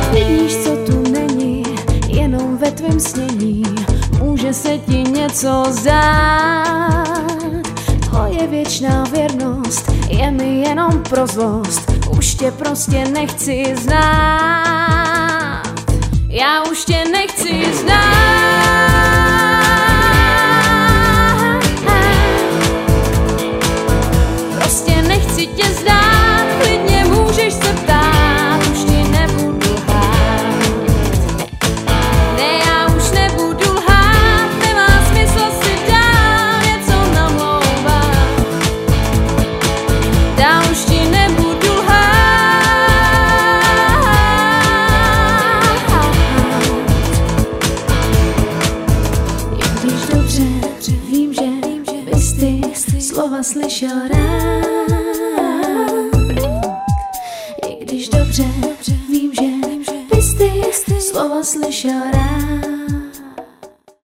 Vidíš, co tu není, jenom ve tvém snění může se ti něco zdát. Tvoje věčná věrnost je mi jenom pro zlost, už tě prostě nechci znát. Já už tě nechci znát. Prostě nechci tě zdát, klidně můžeš se ptát, už ti nebudu lhát. Ne, já už nebudu lhát, nemá smysl si dál něco namlouvat. Já už ti nebudu lhát. I když dobře vím, že bys ty slova slyšel rád. I když dobře vím, že bys ty slova slyšel rád.